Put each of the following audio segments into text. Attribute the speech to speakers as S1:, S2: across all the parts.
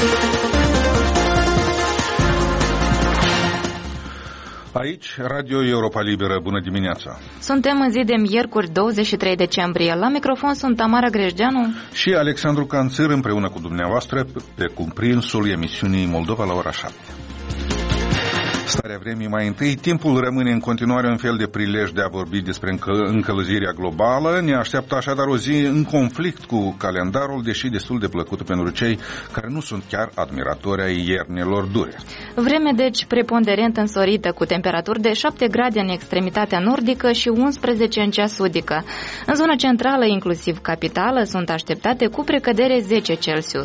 S1: Aici, Radio Europa Liberă, bună dimineața!
S2: Suntem în zi de miercuri, 23 decembrie. La microfon sunt Tamara Grejdeanu
S1: și Alexandru Canțir, împreună cu dumneavoastră pe cuprinsul emisiunii Moldova la ora 7. Starea vremii mai întâi. Timpul rămâne în continuare un fel de prilej de a vorbi despre încălzirea globală. Ne așteaptă așadar o zi în conflict cu calendarul, deși destul de plăcută pentru cei care nu sunt chiar admiratori ai iernilor dure.
S2: Vreme deci preponderent însorită, cu temperaturi de 7 grade în extremitatea nordică și 11 în cea sudică. În zona centrală, inclusiv capitală, sunt așteptate cu precădere 10 Celsius.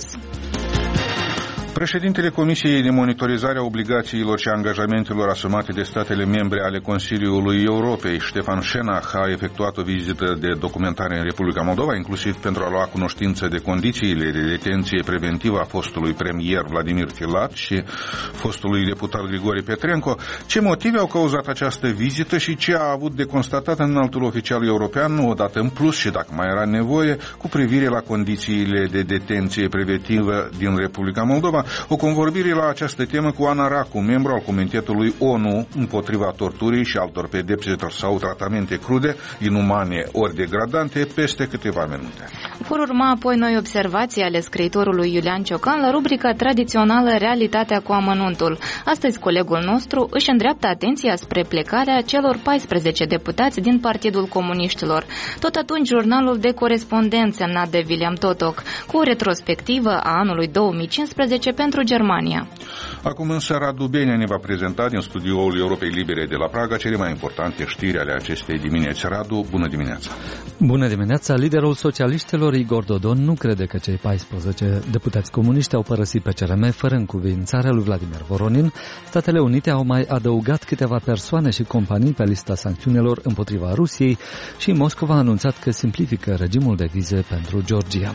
S1: Președintele Comisiei de Monitorizare a Obligațiilor și Angajamentelor asumate de statele membre ale Consiliului Europei, Ștefan Șenach, a efectuat o vizită de documentare în Republica Moldova, inclusiv pentru a lua cunoștință de condițiile de detenție preventivă a fostului premier Vladimir Filat și fostului deputat Grigore Petrenco. Ce motive au cauzat această vizită și ce a avut de constatat înaltul oficial european, odată în plus și dacă mai era nevoie, cu privire la condițiile de detenție preventivă din Republica Moldova? O convorbire la această temă cu Ana Racu, membru al Comitetului ONU împotriva torturii și altor pedepse sau tratamente crude, inumane ori degradante, peste câteva minute.
S2: Vor urma apoi noi observații ale scriitorului Iulian Ciocan la rubrica tradițională Realitatea cu amănuntul. Astăzi colegul nostru își îndreaptă atenția spre plecarea celor 14 deputați din Partidul Comuniștilor. Tot atunci jurnalul de corespondență semnat de William Totok, cu o retrospectivă a anului 2015 pentru Germania.
S1: Acum însă Radu Benea ne va prezenta din studioul Europei Libere de la Praga cele mai importante știri ale acestei dimineți. Radu, bună dimineața!
S3: Bună dimineața! Liderul socialiștilor Igor Dodon nu crede că cei 14 deputați comuniști au părăsit pe CRM fără încuviințarea lui Vladimir Voronin. Statele Unite au mai adăugat câteva persoane și companii pe lista sancțiunilor împotriva Rusiei și Moscova a anunțat că simplifică regimul de vize pentru Georgia.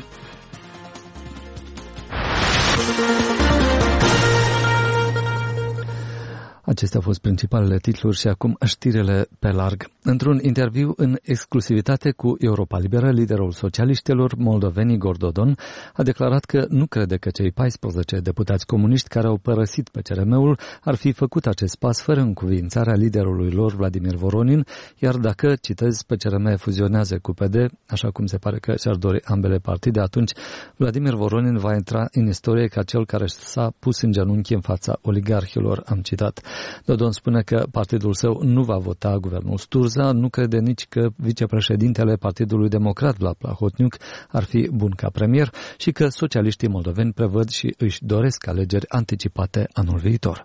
S3: Acestea au fost principalele titluri și acum știrile pe larg. Într-un interviu în exclusivitate cu Europa Liberă, liderul socialiștilor moldoveni Igor Dodon a declarat că nu crede că cei 14 deputați comuniști care au părăsit pe CRM-ul ar fi făcut acest pas fără încuviințarea liderului lor Vladimir Voronin, iar dacă, citez, pe CRM fuzionează cu PD, așa cum se pare că și-ar dori ambele partide, atunci Vladimir Voronin va intra în istorie ca cel care s-a pus în genunchi în fața oligarhilor, am citat. Dodon spune că partidul său nu va vota guvernul Sturza, nu crede nici că vicepreședintele Partidului Democrat Vlad Plahotniuc ar fi bun ca premier și că socialiștii moldoveni prevăd și își doresc alegeri anticipate anul viitor.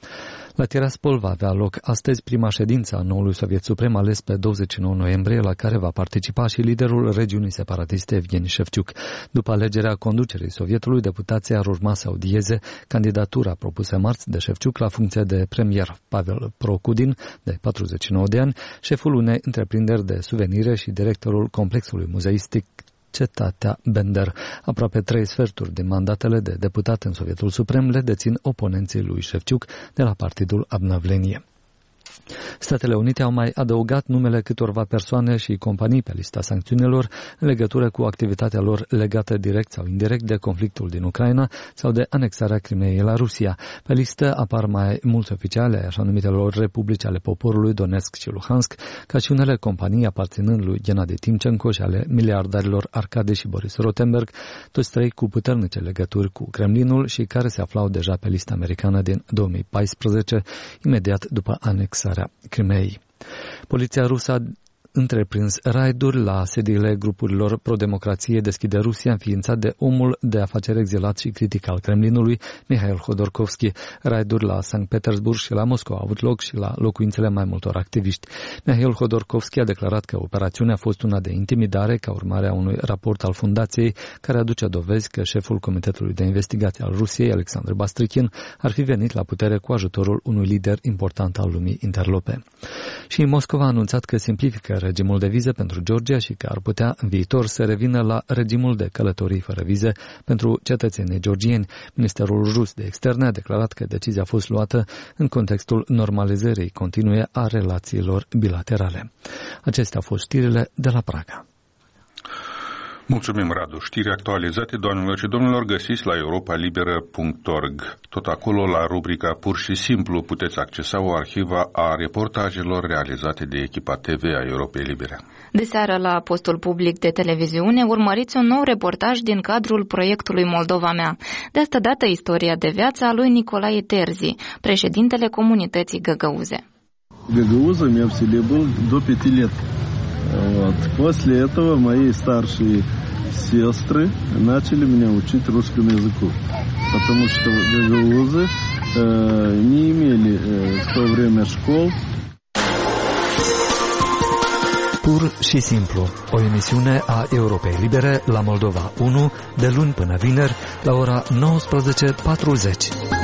S3: La Tiraspol va avea loc astăzi prima ședință a noului Soviet Suprem ales pe 29 noiembrie, la care va participa și liderul regiunii separatiste Evgeni Șefciuc. După alegerea conducerii Sovietului, deputația ar urma să audieze candidatura propusă marți de Șefciuc la funcție de premier. Pavel Procudin, de 49 de ani, șeful unei întreprinderi de suvenire și directorul complexului muzeistic Cetatea Bender. Aproape 3 sferturi din mandatele de deputat în Sovietul Suprem le dețin oponenții lui Șefciuc de la partidul Obnovlenie. Statele Unite au mai adăugat numele câtorva persoane și companii pe lista sancțiunilor în legătură cu activitatea lor legată direct sau indirect de conflictul din Ucraina sau de anexarea Crimeei la Rusia. Pe listă apar mai mulți oficiali ai așa numitelor republici ale poporului Donetsk și Luhansk, ca și unele companii aparținând lui Gennady Timchenko și ale miliardarilor Arkady și Boris Rotenberg, toți trei cu puternice legături cu Kremlinul și care se aflau deja pe lista americană din 2014, imediat după anexarea Crimeei. Poliția rusă a întreprins raiduri la sediile grupurilor pro-democrație Deschide Rusia, înființat de omul de afaceri exilat și critic al Kremlinului, Mihail Hodorkovski. Raiduri la Sankt Petersburg și la Moscova au avut loc și la locuințele mai multor activiști. Mihail Hodorkovski a declarat că operațiunea a fost una de intimidare ca urmare a unui raport al fundației care aduce dovezi că șeful Comitetului de Investigație al Rusiei, Alexandru Bastrichin, ar fi venit la putere cu ajutorul unui lider important al lumii interlope. Și Moscova a anunțat că simplifică regimul de vize pentru Georgia și că ar putea în viitor să revină la regimul de călătorii fără vize pentru cetățenii georgieni. Ministerul rus de externe a declarat că decizia a fost luată în contextul normalizării continue a relațiilor bilaterale. Acestea au fost știrile de la Praga.
S1: Mulțumim, Radu. Știri actualizate, doamnelor și domnilor, găsiți la europalibera.org. Tot acolo, la rubrica Pur și Simplu, puteți accesa o arhivă a reportajelor realizate de echipa TV a Europei Libere.
S2: De seară, la postul public de televiziune, urmăriți un nou reportaj din cadrul proiectului Moldova Mea. De asta dată, istoria de viață a lui Nicolae Terzi, președintele comunității Găgăuze.
S4: Găgăuză mi-a был до 5 лет. Вот. После этого мои старшие сестры начали меня учить русскому языку, потому что гагаузы не имели в то время школ.
S3: Pur și simplu, o emisiune a Europei Libere la Moldova 1, de luni până vineri, la ora 19:40.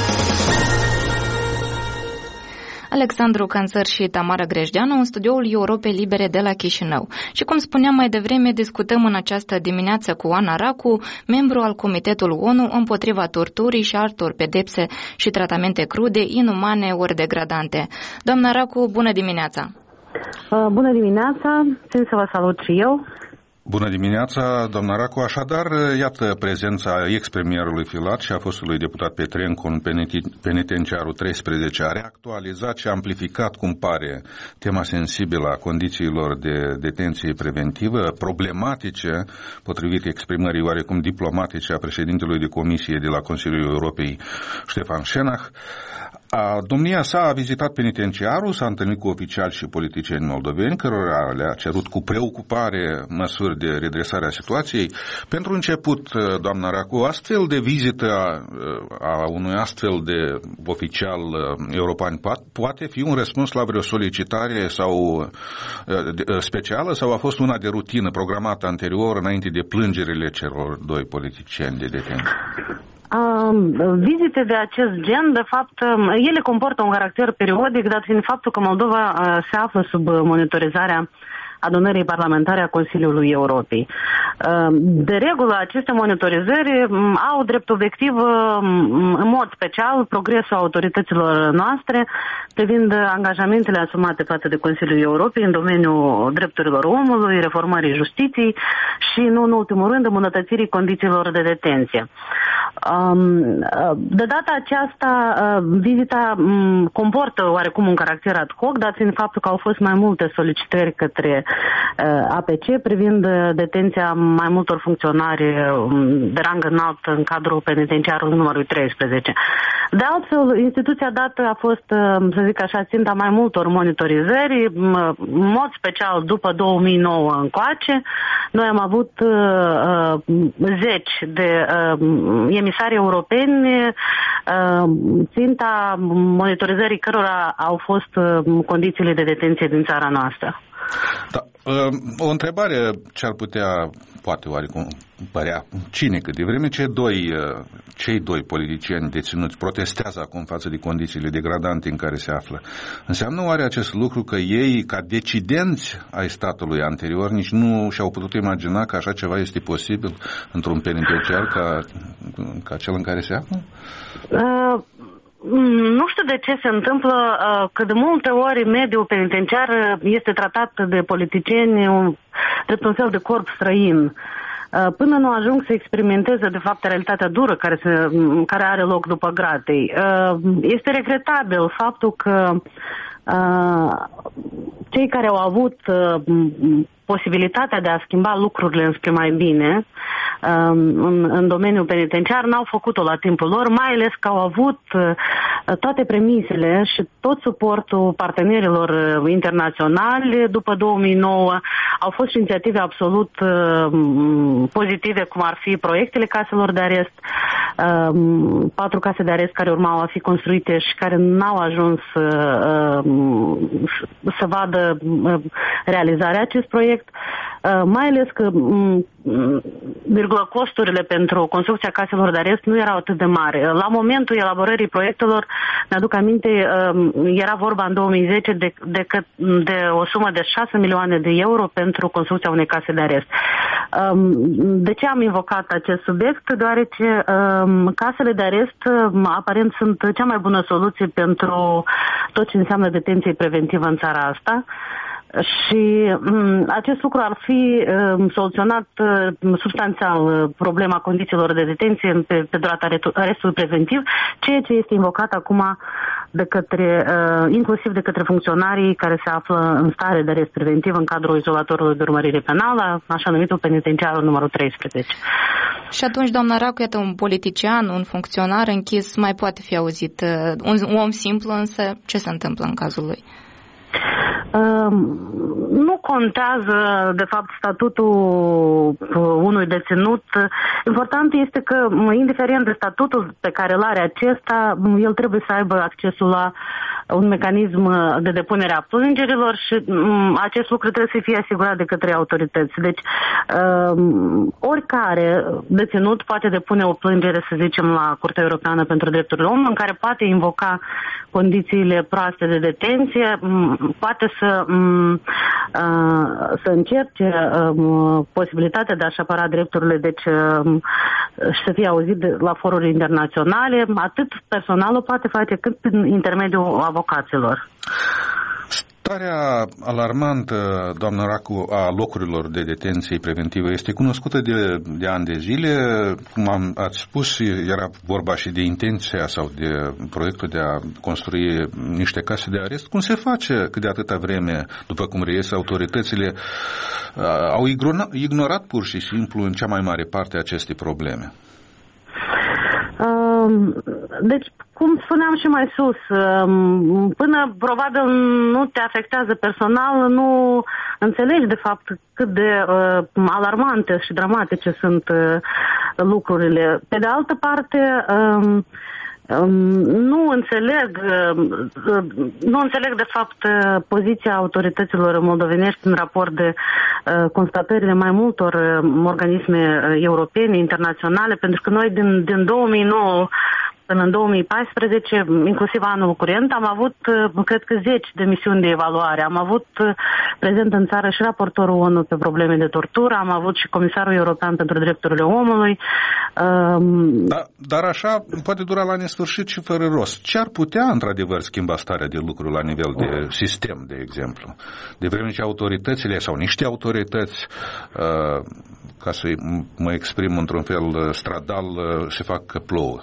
S2: Alexandru Canțăr și Tamara Grejdeanu în studioul Europei Libere de la Chișinău. Și cum spuneam mai devreme, discutăm în această dimineață cu Ana Racu, membru al Comitetului ONU împotriva torturii și altor pedepse și tratamente crude, inumane ori degradante. Doamna Racu, bună dimineața!
S5: Bună dimineața! Țin să vă salut și eu!
S1: Bună dimineața, doamna Racu. Așadar, iată prezența ex-premierului Filat și a fostului deputat Petrencu în penitenciarul 13 a reactualizat și amplificat, cum pare, tema sensibilă a condițiilor de detenție preventivă, problematice, potrivit exprimării oarecum diplomatice a președintelui de comisie de la Consiliul Europei, Ștefan Șenach. Domnia sa a vizitat penitenciarul, s-a întâlnit cu oficiali și politicieni moldoveni, cărora le-a cerut cu preocupare măsuri de redresare a situației. Pentru început, doamna Racu, astfel de vizită a unui astfel de oficial european poate fi un răspuns la vreo solicitare sau specială sau a fost una de rutină programată anterior înainte de plângerile celor doi politicieni de detenție?
S5: Vizite de acest gen, de fapt, ele comportă un caracter periodic, dat fiind faptul că Moldova se află sub monitorizarea adunării parlamentare a Consiliului Europei. De regulă, aceste monitorizări au drept obiectiv, în mod special, progresul autorităților noastre privind angajamentele asumate față de Consiliul Europei în domeniul drepturilor omului, reformării justiției și, nu în ultimul rând, îmbunătățirii condițiilor de detenție. De data aceasta, vizita comportă oarecum un caracter ad hoc, dat fiind faptul că au fost mai multe solicitări către APC privind detenția mai multor funcționari de rang înalt în cadrul penitenciarului numărul 13. De altfel, instituția dată a fost, să zic așa, ținta mai multor monitorizări, în mod special după 2009 încoace. Noi am avut zeci de emisari europeni, ținta monitorizării cărora au fost condițiile de detenție din țara noastră.
S1: Da. O întrebare ce ar putea, poate oarecum părea cinică, de vreme ce cei doi politicieni deținuți protestează acum față de condițiile degradante în care se află. Înseamnă oare acest lucru că ei, ca decidenți ai statului anterior, nici nu și-au putut imagina că așa ceva este posibil într-un penitenciar ca cel în care se află?
S5: Nu știu de ce se întâmplă că de multe ori mediul penitenciar este tratat de politicieni drept un fel de corp străin. Până nu ajung să experimenteze de fapt realitatea dură care are loc după gratei. Este regretabil faptul că cei care au avut posibilitatea de a schimba lucrurile înspre mai bine în domeniul penitenciar n-au făcut-o la timpul lor, mai ales că au avut toate premisele și tot suportul partenerilor internaționali. După 2009 au fost și inițiative absolut pozitive, cum ar fi proiectele caselor de arest, 4 case de arest care urmau a fi construite și care n-au ajuns să vadă realizarea acest proiect. Mai ales că costurile pentru construcția caselor de arest nu erau atât de mari. La momentul elaborării proiectelor, mi-aduc aminte, era vorba în 2010 de o sumă de 6 milioane de euro pentru construcția unei case de arest. De ce am invocat acest subiect? Deoarece casele de arest aparent sunt cea mai bună soluție pentru tot ce înseamnă detenție preventivă în țara asta. Și acest lucru ar fi soluționat substanțial problema condițiilor de detenție pe durata arestului preventiv, ceea ce este invocat acum inclusiv de către funcționarii care se află în stare de arest preventiv în cadrul izolatorului de urmărire penală, așa numitul penitenciar numărul 13.
S2: Și atunci, doamna Racu, iată, un politician, un funcționar închis mai poate fi auzit. Un om simplu, însă, ce se întâmplă în cazul lui?
S5: Nu contează, de fapt, statutul unui deținut. Important este că, indiferent de statutul pe care îl are acesta, el trebuie să aibă accesul la un mecanism de depunere a plângerilor și acest lucru trebuie să fie asigurat de către autorități. Deci, oricare deținut poate depune o plângere, să zicem, la Curtea Europeană pentru Drepturile Omului, în care poate invoca condițiile proaste de detenție, poate să încerce posibilitatea de a-și apăra drepturile, deci și să fie auzit la foruri internaționale. Atât personalul poate face, cât prin intermediul avocaților.
S1: Starea alarmantă, doamnă Racu, a locurilor de detenție preventivă este cunoscută de ani de zile. Cum ați spus, era vorba și de intenția sau de proiectul de a construi niște case de arest. Cum se face că de atâta vreme, după cum reiese, autoritățile au ignorat pur și simplu în cea mai mare parte aceste probleme?
S5: Deci, cum spuneam și mai sus, până probabil nu te afectează personal, nu înțelegi de fapt cât de alarmante și dramatice sunt lucrurile. Pe de altă parte, nu înțeleg de fapt poziția autorităților moldovenești în raport de constatările mai multor organisme europene, internaționale, pentru că noi din 2009 până în 2014, inclusiv anul curent, am avut, cred că, 10 de misiuni de evaluare. Am avut prezent în țară și raportorul ONU pe probleme de tortură, am avut și Comisarul European pentru Drepturile Omului.
S1: Dar așa poate dura la nesfârșit și fără rost. Ce ar putea, într-adevăr, schimba starea de lucru la nivel de sistem, de exemplu? De vreme ce autoritățile sau niște autorități, ca să mă exprim într-un fel stradal, se fac că plouă.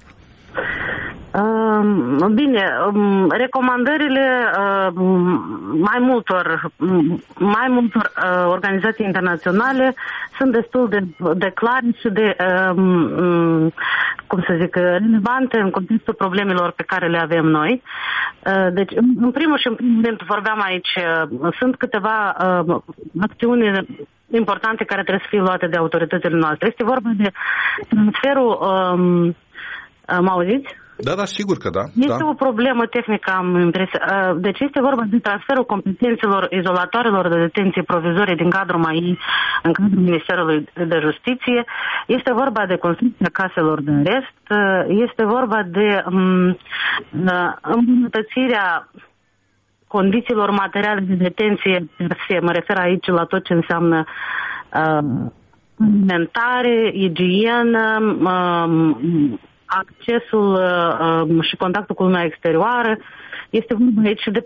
S5: Bine, recomandările mai multor organizații internaționale sunt destul de clare și de, relevante în contextul problemelor pe care le avem noi. Deci, în primul rând, vorbeam aici, sunt câteva acțiuni importante care trebuie să fie luate de autoritățile noastre. Este vorba de transferul... Mă auziți?
S1: Da, sigur că da.
S5: Este o problemă tehnică, am impresia. Deci este vorba de transferul competențelor izolatoarelor de detenție provizorie din cadrul MAI în cadrul Ministerului de Justiție. Este vorba de construcția caselor de arest. Este vorba de îmbunătățirea condițiilor materiale de detenție. Mă refer aici la tot ce înseamnă alimentare, igienă, accesul și contactul cu lumea exterioară. Este vorba aici de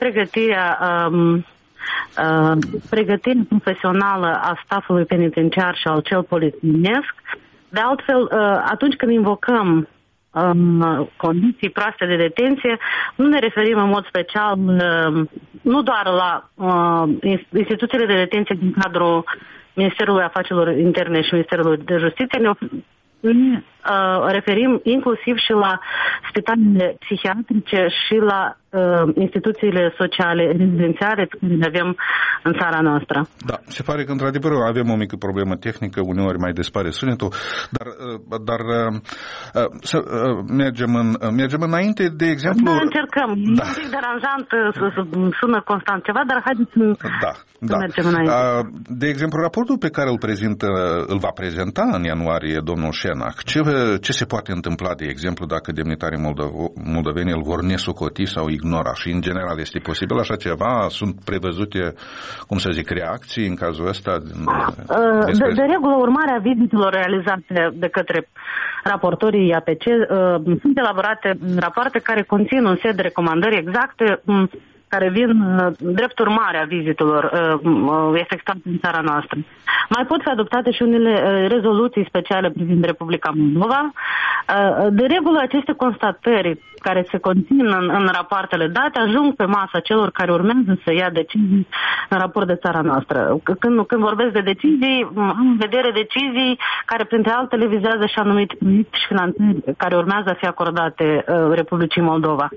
S5: pregătirea profesională a stafului penitenciar și al cel polițienesc. De altfel, atunci când invocăm condiții proaste de detenție, nu ne referim în mod special nu doar la instituțiile de detenție din cadrul Ministerului Afacerilor Interne și Ministerului de Justiție, ne referim inclusiv și la spitalele psihiatrice și la instituțiile sociale rezidențiale pe care le avem în țara noastră.
S1: Da, se pare că într-adevăr avem o mică problemă tehnică, uneori mai dispare sunetul, dar să mergem înainte, de exemplu...
S5: Da, încercăm. Da. E un pic deranjant, sună constant ceva, dar haideți să mergem înainte.
S1: De exemplu, raportul pe care îl va prezenta în ianuarie domnul Șenac, ce se poate întâmpla, de exemplu, dacă demnitarii moldoveni îl vor nesocoti sau ignora? Și, în general, este posibil așa ceva? Sunt prevăzute, reacții în cazul ăsta?
S5: De regulă, urmarea vizitelor realizate de către raportorii APC sunt elaborate rapoarte care conțin un set de recomandări exacte care vin drept urmare a vizitelor efectuate în țara noastră. Mai pot fi adoptate și unele rezoluții speciale privind Republica Moldova. De regulă, aceste constatări care se conțin în rapoartele date ajung pe masa celor care urmează să ia decizii în raport de țara noastră. Când vorbesc de decizii, am în vedere decizii care, printre altele, vizează și anumite proiecte și finanțări care urmează a fi acordate Republicii Moldova.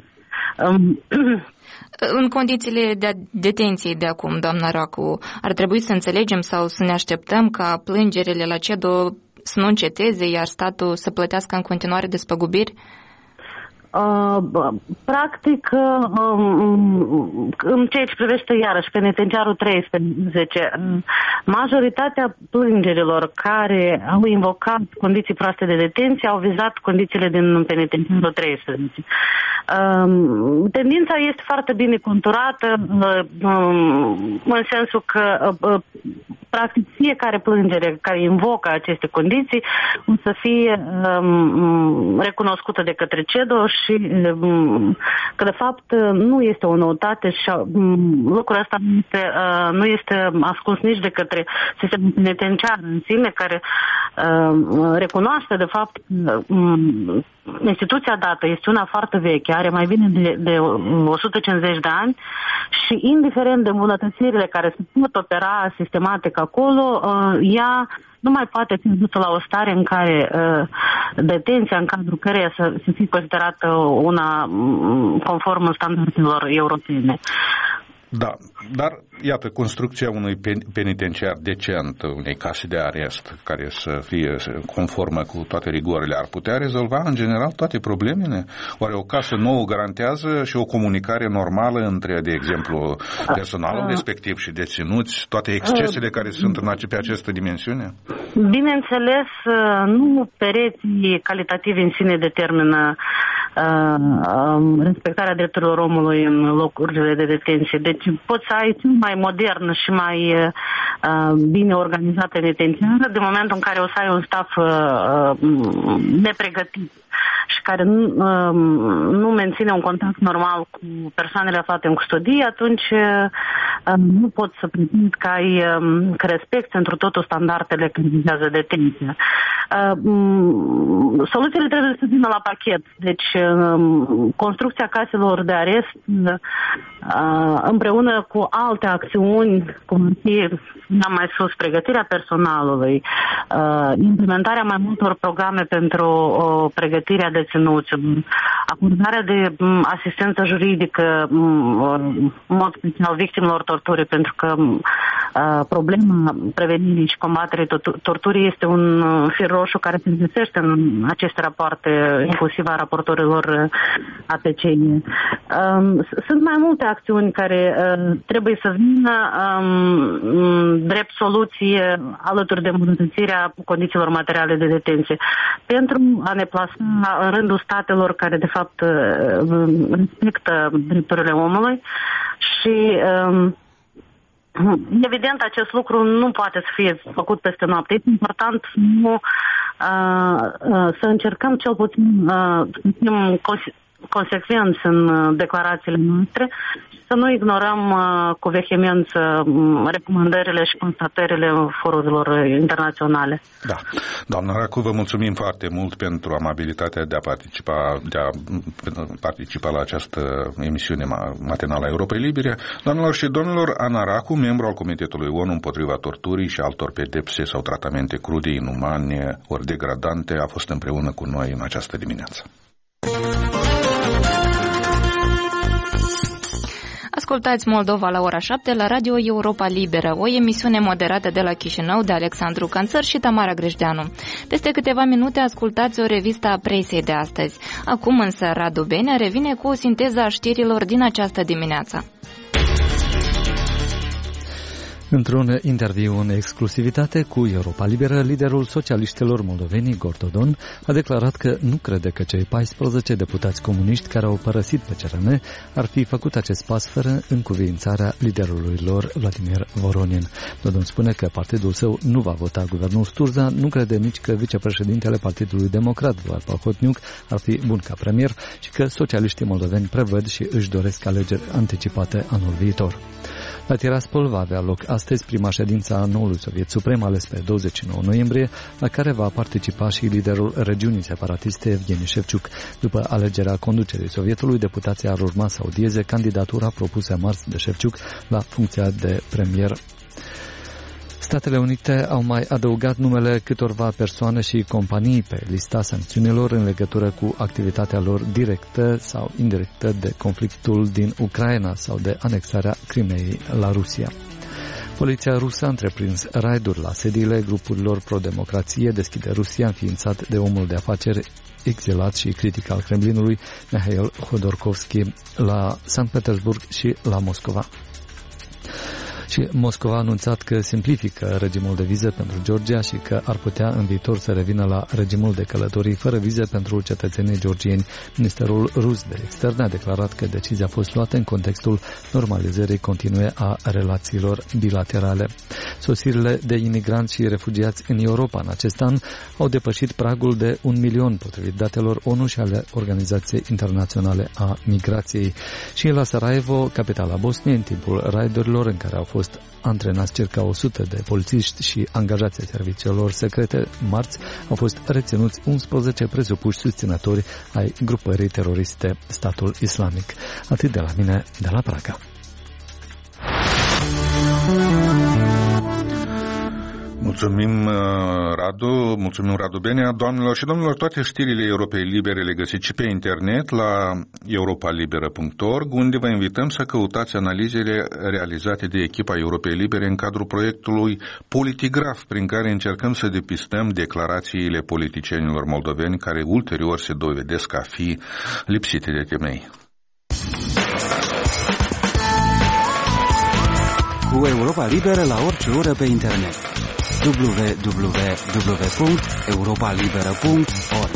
S2: În condițiile de detenției de acum, doamna Racu, ar trebui să înțelegem sau să ne așteptăm ca plângerile la CEDO să nu înceteze, iar statul să plătească în continuare despăgubiri?
S5: Practic, în ceea ce privește iarăși penitenciarul 13, majoritatea plângerilor care au invocat condiții proaste de detenție au vizat condițiile din penitenciarul 13. Tendința este foarte bine conturată în sensul că practic fiecare plângere care invocă aceste condiții o să fie recunoscută de către CEDO și că de fapt nu este o noutate și lucrul ăsta nu este ascuns nici de către sistemul penitenciar în sine, care recunoaște de fapt instituția dată este una foarte veche, are mai bine de 150 de ani și indiferent de îmbunătățirile care se pot opera sistematic acolo, ea nu mai poate fi dusă la o stare în care detenția în cadrul căreia să fie considerată una conform standardelor europene.
S1: Da, dar iată, construcția unui penitenciar decent, unei case de arest care să fie conformă cu toate rigorile, ar putea rezolva în general toate problemele? Oare o casă nouă garantează și o comunicare normală între, de exemplu, personalul respectiv și deținuți, toate excesele care sunt pe această dimensiune?
S5: Bineînțeles, nu pereții calitativ în sine determină respectarea drepturilor omului în locurile de detenție. Deci poți să ai mai modern și mai bine organizat penitenciară de momentul în care o să ai un staff nepregătit și care nu menține un contact normal cu persoanele aflate în custodie, atunci nu poți să pretinzi că respecti întru totul standardele când vizează detenția. Soluțiile trebuie să vină la pachet. Deci construcția caselor de arest împreună cu alte acțiuni, cum ar fi mai sus, pregătirea personalului, implementarea mai multor programe pentru pregătirea deținuților, acordarea de asistență juridică, în mod special victimelor torturii, pentru că problema prevenirii și combaterii torturii este un fir roșu care se găsește în aceste rapoarte, inclusiv a raportorilor APCI. Sunt mai multe acțiuni care trebuie să vină drept soluție alături de îmbunătățirea condițiilor materiale de detenție pentru a ne plasa în rândul statelor care de fapt respectă drepturile omului și evident acest lucru nu poate să fie făcut peste noapte. Este important să încercăm cel puțin să fim consecvenți în declarațiile noastre și să nu ignorăm cu vehemență recomandările și constatările forurilor internaționale.
S1: Da. Doamna Racu, vă mulțumim foarte mult pentru amabilitatea de a participa la această emisiune matinală a Europei Libere. Doamnelor și domnilor, Ana Racu, membru al Comitetului ONU împotriva torturii și altor pedepse sau tratamente crude, inumane ori degradante, a fost împreună cu noi în această dimineață.
S2: Ascultați Moldova la ora 7 la Radio Europa Liberă, o emisiune moderată de la Chișinău de Alexandru Canțăr și Tamara Grejdeanu. Peste câteva minute ascultați o revistă a presei de astăzi. Acum însă Radu Benea revine cu o sinteză a știrilor din această dimineață.
S3: Într-un interviu în exclusivitate cu Europa Liberă, liderul socialiștilor moldoveni, Igor Dodon, a declarat că nu crede că cei 14 deputați comuniști care au părăsit PCRN ar fi făcut acest pas fără încuviințarea liderului lor, Vladimir Voronin. Dodon spune că partidul său nu va vota guvernul Sturza, nu crede nici că vicepreședintele Partidului Democrat, Vlad Plahotniuc, ar fi bun ca premier și că socialiștii moldoveni prevăd și își doresc alegeri anticipate anul viitor. La Tiraspol va avea loc astăzi prima ședință a noului Soviet Suprem ales pe 29 noiembrie, la care va participa și liderul regiunii separatiste Evgeni Șevciuc. După alegerea conducerii Sovietului, deputația ar urma să audieze candidatura propusă marți de Șevciuc la funcția de premier. Statele Unite au mai adăugat numele câtorva persoane și companii pe lista sancțiunilor în legătură cu activitatea lor directă sau indirectă de conflictul din Ucraina sau de anexarea Crimeei la Rusia. Poliția rusă a întreprins raiduri la sediile grupurilor pro-democrație Deschide Rusia, înființat de omul de afaceri exilat și critic al Kremlinului, Mihail Hodorkovski, la Sankt Petersburg și la Moscova. Și Moscova a anunțat că simplifică regimul de vize pentru Georgia și că ar putea în viitor să revină la regimul de călătorii fără vize pentru cetățenii georgieni. Ministerul rus de externe a declarat că decizia a fost luată în contextul normalizării continue a relațiilor bilaterale. Sosirile de imigranți și refugiați în Europa în acest an au depășit pragul de 1 milion, potrivit datelor ONU și ale Organizației Internaționale a Migrației. Și la Sarajevo, capitala Bosniei, în timpul raidurilor în care au fost antrenați circa 100 de polițiști și angajați ai serviciilor secrete, marți au fost reținuți 11 presupuși susținători ai grupării teroriste Statul Islamic. Atât de la mine, de la Praga.
S1: Mulțumim Radu Benea. Doamnelor și domnilor, toate știrile Europei Libere le găsiți și pe internet la europalibera.org, unde vă invităm să căutați analizele realizate de echipa Europei Libere în cadrul proiectului Politigraf, prin care încercăm să depistăm declarațiile politicienilor moldoveni care ulterior se dovedesc a fi lipsite de temei.
S6: Cu Europa Liberă la orice oră pe internet. www.europalibera.org.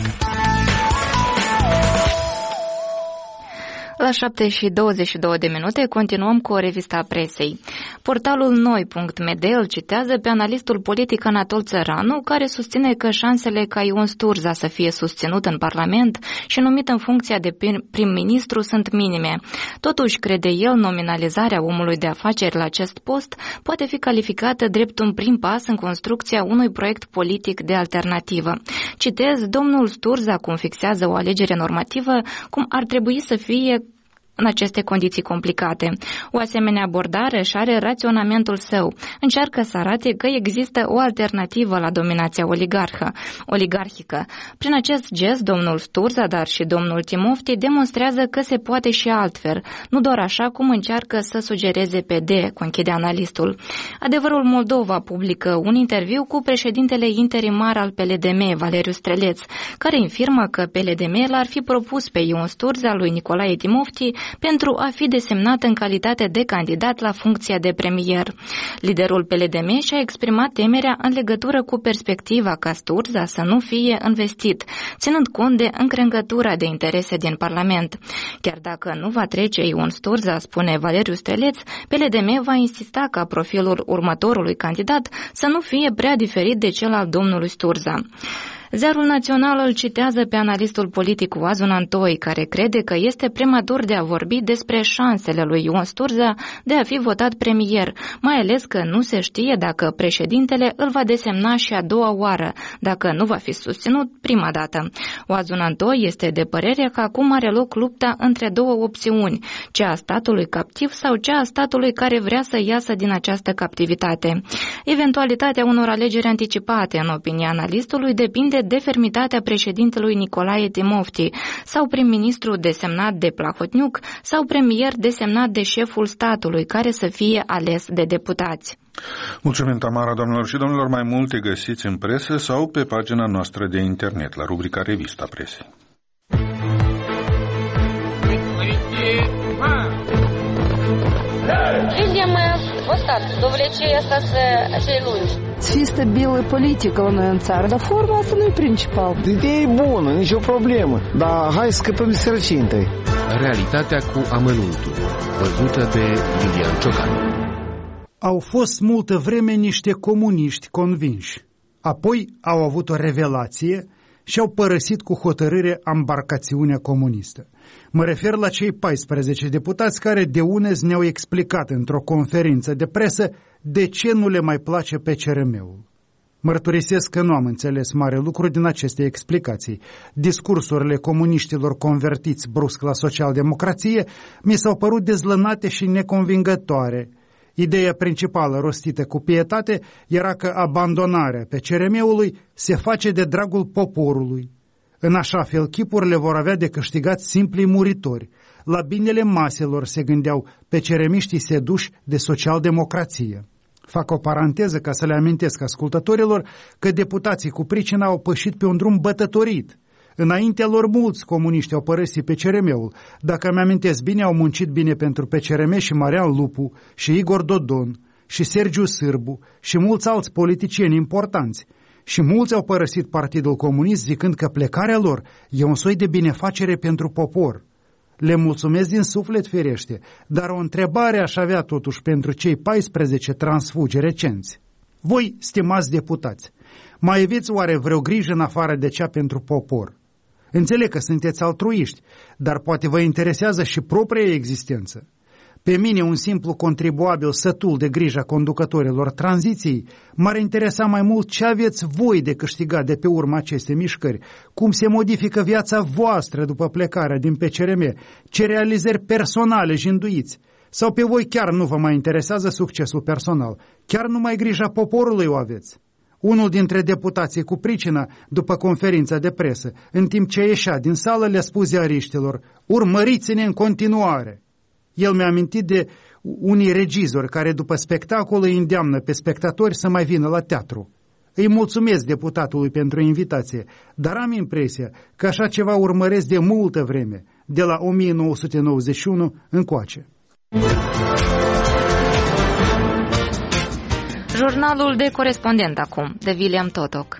S2: La 7:22 continuăm cu o revistă a presei. Portalul noi.md îl citează pe analistul politic Anatol Țăranu, care susține că șansele ca Ion Sturza să fie susținut în Parlament și numit în funcția de prim-ministru sunt minime. Totuși, crede el, nominalizarea omului de afaceri la acest post poate fi calificată drept un prim pas în construcția unui proiect politic de alternativă. Citez, domnul Sturza, cum fixează o alegere normativă, cum ar trebui să fie în aceste condiții complicate. O asemenea abordare își are raționamentul său. Încearcă să arate că există o alternativă la dominația oligarhică. Prin acest gest, domnul Sturza, dar și domnul Timofti demonstrează că se poate și altfel, nu doar așa cum încearcă să sugereze PD, conchide analistul. Adevărul Moldova publică un interviu cu președintele interimar al PLDM, Valeriu Streleț, care infirmă că PLDM l-ar fi propus pe Ion Sturza lui Nicolae Timofti pentru a fi desemnat în calitate de candidat la funcția de premier. Liderul PLDM și-a exprimat temerea în legătură cu perspectiva ca Sturza să nu fie investit, ținând cont de încrengătura de interese din Parlament. Chiar dacă nu va trece Ion Sturza, spune Valeriu Streleț, PLDM va insista ca profilul următorului candidat să nu fie prea diferit de cel al domnului Sturza. Ziarul Național îl citează pe analistul politic Oazun Antoi, care crede că este prematur de a vorbi despre șansele lui Ion Sturza de a fi votat premier, mai ales că nu se știe dacă președintele îl va desemna și a doua oară, dacă nu va fi susținut prima dată. Oazun Antoi este de părere că acum are loc lupta între două opțiuni, cea a statului captiv sau cea a statului care vrea să iasă din această captivitate. Eventualitatea unor alegeri anticipate, în opinia analistului, depinde de fermitatea președintelui Nicolae Timofti sau prim-ministru desemnat de Plahotniuc sau premier desemnat de șeful statului care să fie ales de deputați.
S1: Mulțumim, Tamara. Doamnelor și domnilor, mai multe găsiți în presă sau pe pagina noastră de internet, la rubrica Revista Presei.
S7: Видимо, вот так. adevărat. Dovlecei asta să lungi.
S8: Să fie stabilă politică la noi în țară, dar forma asta nu e principal.
S9: Ideea e bună, nicio problemă, dar hai să scăpăm de sărăcie întâi.
S10: Realitatea cu amănuntul, văzută de Iulian Ciocan.
S11: Au fost multă vreme niște comuniști convinși. Apoi au avut o revelație și au părăsit cu hotărâre ambarcațiunea comunistă. Mă refer la cei 14 deputați care de unezi ne-au explicat într-o conferință de presă de ce nu le mai place PCRM-ul. Mărturisesc că nu am înțeles mare lucru din aceste explicații. Discursurile comuniștilor convertiți brusc la socialdemocrație mi s-au părut dezlănate și neconvingătoare. Ideea principală rostită cu pietate era că abandonarea PCRM-ului se face de dragul poporului. În așa fel, chipurile vor avea de câștigat simplii muritori. La binele maselor se gândeau PCRM-iștii seduși de socialdemocrație. Fac o paranteză ca să le amintesc ascultătorilor că deputații cu pricina au pășit pe un drum bătătorit. Înaintea lor mulți comuniști au părăsit PCRM-ul. Dacă îmi amintesc bine, au muncit bine pentru PCRM și Marian Lupu, și Igor Dodon, și Sergiu Sârbu, și mulți alți politicieni importanți. Și mulți au părăsit Partidul Comunist zicând că plecarea lor e un soi de binefacere pentru popor. Le mulțumesc din suflet, firește, dar o întrebare aș avea totuși pentru cei 14 transfugi recenți. Voi, stimați deputați, mai aveți oare vreo grijă în afară de cea pentru popor? Înțeleg că sunteți altruiști, dar poate vă interesează și propria existență. Pe mine, un simplu contribuabil sătul de grija conducătorilor tranziției, m-ar interesa mai mult ce aveți voi de câștigat de pe urma acestei mișcări, cum se modifică viața voastră după plecarea din PCRM, ce realizări personale jânduiți, sau pe voi chiar nu vă mai interesează succesul personal, chiar numai grija poporului o aveți. Unul dintre deputații cu pricina, după conferința de presă, în timp ce ieșea din sală, le-a spus ziariștilor: urmăriți-ne în continuare. El mi-a amintit de unii regizori care după spectacol îi îndeamnă pe spectatori să mai vină la teatru. Îi mulțumesc deputatului pentru invitație, dar am impresia că așa ceva urmăresc de multă vreme, de la 1991 încoace.
S2: Jurnalul de corespondent acum, de William Totoc.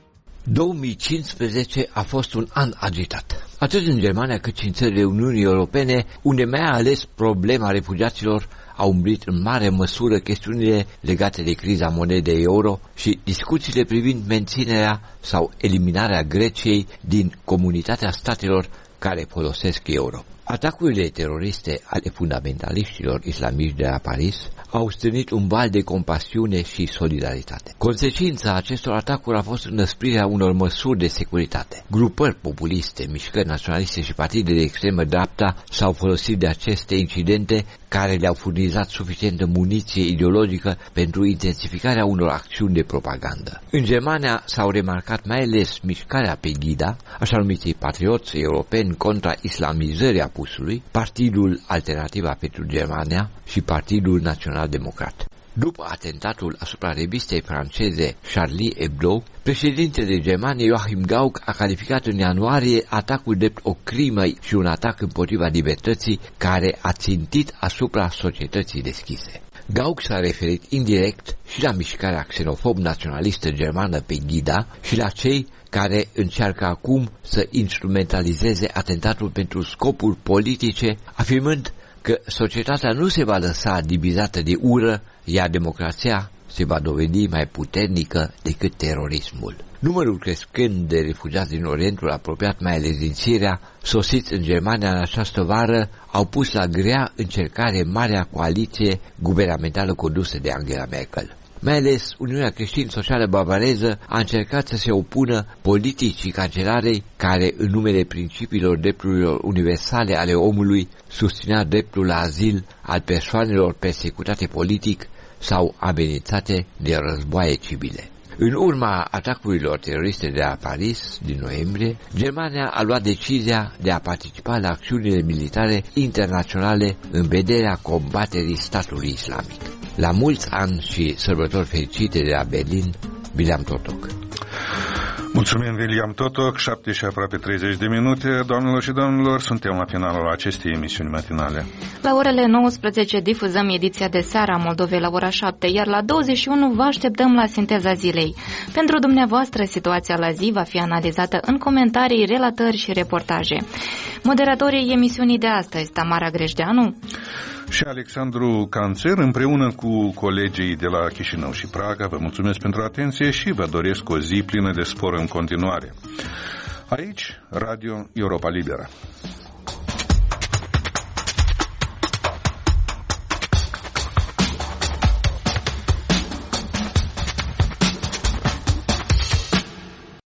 S12: 2015 a fost un an agitat, atât în Germania cât și în țările Uniunii Europene, unde mai ales problema refugiaților a umbrit în mare măsură chestiunile legate de criza monedei euro și discuțiile privind menținerea sau eliminarea Greciei din comunitatea statelor care folosesc euro. Atacurile teroriste ale fundamentaliștilor islamiști de la Paris au stârnit un val de compasiune și solidaritate. Consecința acestor atacuri a fost înăsprirea unor măsuri de securitate. Grupări populiste, mișcări naționaliste și partide de extremă dreapta s-au folosit de aceste incidente care le-au furnizat suficientă muniție ideologică pentru intensificarea unor acțiuni de propagandă. În Germania s-au remarcat mai ales mișcarea Pegida, așa numiții patrioți europeni contra islamizării apusului, Partidul Alternativa pentru Germania și Partidul Național Democrat. După atentatul asupra revistei franceze Charlie Hebdo, președintele Germaniei Joachim Gauck a calificat în ianuarie atacul drept o crimă și un atac împotriva libertății care a țintit asupra societății deschise. Gauck s-a referit indirect și la mișcarea xenofob-naționalistă germană Pegida și la cei care încearcă acum să instrumentalizeze atentatul pentru scopuri politice, afirmând că societatea nu se va lăsa divizată de ură, iar democrația se va dovedi mai puternică decât terorismul. Numărul crescând de refugiați din Orientul apropiat, mai ales din Siria, sosiți în Germania în această vară, au pus la grea încercare marea coaliție guvernamentală condusă de Angela Merkel. Mai ales Uniunea Creștin-Socială Bavareză a încercat să se opună politicii cancelarei care, în numele principiilor drepturilor universale ale omului, susținea dreptul la azil al persoanelor persecutate politic sau amenințate de războaie civile. În urma atacurilor teroriste de la Paris din noiembrie, Germania a luat decizia de a participa la acțiunile militare internaționale în vederea combaterii statului islamic. La mulți ani și sărbători fericite de la Berlin, William Totoc.
S1: Mulțumim, William Totoc, 7 și aproape 30 de minute. Doamnelor și domnilor, suntem la finalul acestei emisiuni matinale.
S2: La orele 19 difuzăm ediția de seară a Moldovei la ora 7, iar la 21 vă așteptăm la Sinteza Zilei. Pentru dumneavoastră, situația la zi va fi analizată în comentarii, relatări și reportaje. Moderatorii emisiunii de astăzi, Tamara Grejdeanu
S1: și Alexandru Canțer, împreună cu colegii de la Chișinău și Praga, vă mulțumesc pentru atenție și vă doresc o zi plină de spor în continuare. Aici, Radio Europa Liberă.